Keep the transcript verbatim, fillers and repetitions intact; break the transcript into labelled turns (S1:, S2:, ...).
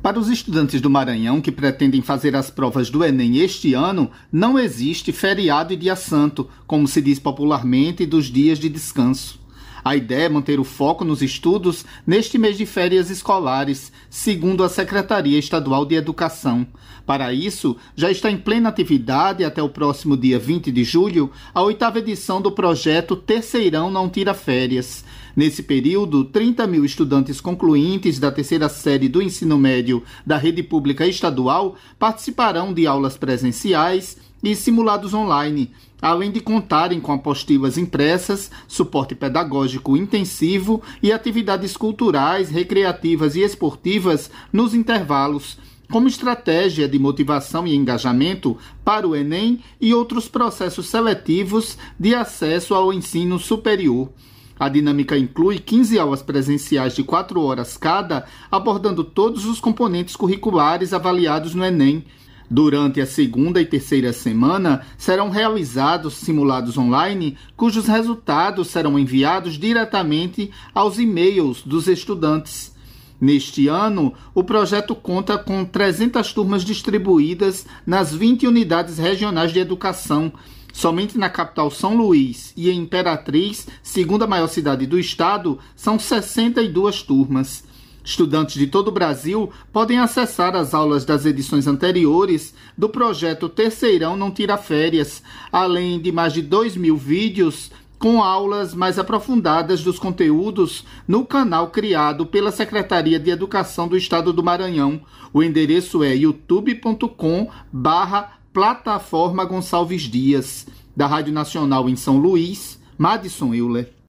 S1: Para os estudantes do Maranhão que pretendem fazer as provas do Enem este ano, não existe feriado e dia santo, como se diz popularmente, dos dias de descanso. A ideia é manter o foco nos estudos neste mês de férias escolares, segundo a Secretaria Estadual de Educação. Para isso, já está em plena atividade até o próximo dia vinte de julho, a oitava edição do projeto Terceirão Não Tira Férias. Nesse período, trinta mil estudantes concluintes da terceira série do ensino médio da rede pública estadual participarão de aulas presenciais e simulados online, além de contarem com apostilas impressas, suporte pedagógico intensivo e atividades culturais, recreativas e esportivas nos intervalos, como estratégia de motivação e engajamento para o Enem e outros processos seletivos de acesso ao ensino superior. A dinâmica inclui quinze aulas presenciais de quatro horas cada, abordando todos os componentes curriculares avaliados no Enem. Durante a segunda e terceira semana, serão realizados simulados online, cujos resultados serão enviados diretamente aos e-mails dos estudantes. Neste ano, o projeto conta com trezentas turmas distribuídas nas vinte unidades regionais de educação. Somente na capital São Luís e em Imperatriz, segunda maior cidade do estado, são sessenta e duas turmas. Estudantes de todo o Brasil podem acessar as aulas das edições anteriores do projeto Terceirão Não Tira Férias, além de mais de dois mil vídeos com aulas mais aprofundadas dos conteúdos no canal criado pela Secretaria de Educação do Estado do Maranhão. O endereço é youtube ponto com barra Plataforma Gonçalves Dias. Da Rádio Nacional em São Luís, Madison Euler.